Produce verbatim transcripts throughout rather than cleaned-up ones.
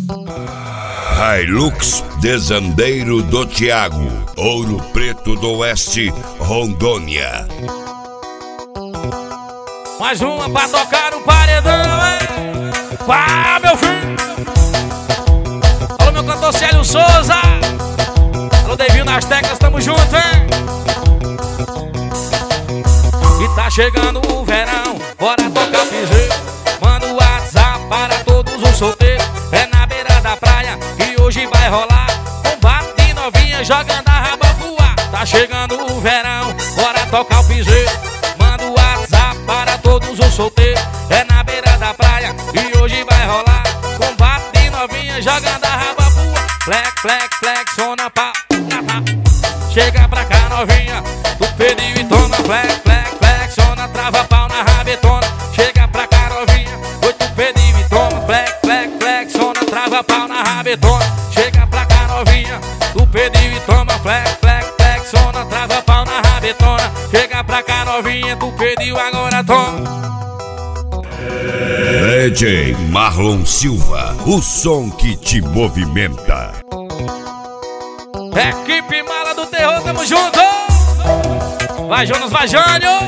Hilux Desandeiro do Thiago, Ouro Preto do Oeste, Rondônia. Mais uma pra tocar no paredão, hein? Pá, meu filho! Alô, meu cantor Célio Souza! Alô, Devinho nas teclas, tamo junto, hein? E tá chegando o verão, bora tocar piseiro. Manda o WhatsApp para todos os solteiros. É na beira da praia e hoje vai rolar combate de novinha jogando a raba pro ar. Tá chegando o verão, bora tocar o piseiro. Manda o WhatsApp para todos os solteiros. É na beira da praia e hoje vai rolar combate de novinha jogando a raba pro ar. Flex, flex, flexiona pau na raba. Chega pra cá novinha, tu pediu e toma. Flex, flex, flexiona, trava pau na rabetona. Chega pra cá novinha, oi, tu pediu e toma. Flex, flex, flexiona, trava pau na rabetona. Chega pra cá novinha, tu pediu e toma. Flex, flex, flexiona, trava pau na rabetona. Chega pra cá novinha, tu pediu, agora toma. D J Marlon Silva, o som que te movimenta. Equipe Mala do Terror, tamo junto! Vai Jonas, vai Jânio!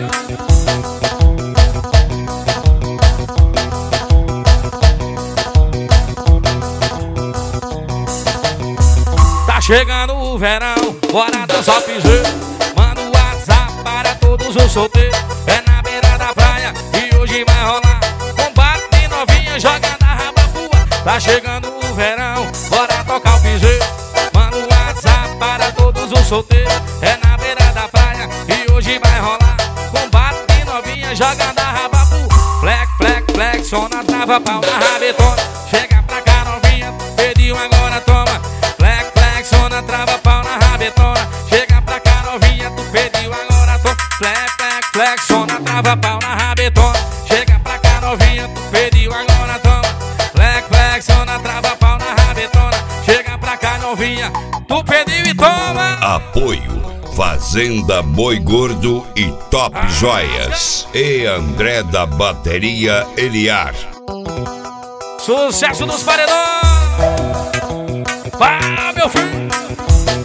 Tá chegando o verão, bora dançar piseiro. Manda o WhatsApp para todos os solteiros. É na beira da praia e hoje vai rolar combate de novinha jogando a raba pro ar. Tá chegando o verão, bora tocar o piseiro. Manda o WhatsApp para todos os solteiros. É na beira da praia e hoje vai rolar combate de novinha jogando a raba pro ar. Flex, flex, flexiona, trava pau na rabetona. Chega pra cá novinha, pediu, agora toma. Flex, flexiona, trava pau na rabetona. Chega pra cá novinha, tu pediu, agora toma. Flex, flex, flexiona, trava pau na rabetona. Chega pra cá novinha, tu pediu, agora toma. Flex, flexiona, trava pau na rabetona. Chega pra cá novinha, tu pediu e toma. Apoio Fazenda Boi Gordo e Top Joias. E André da Bateria Eliar. Sucesso dos paredões! Pá, meu filho!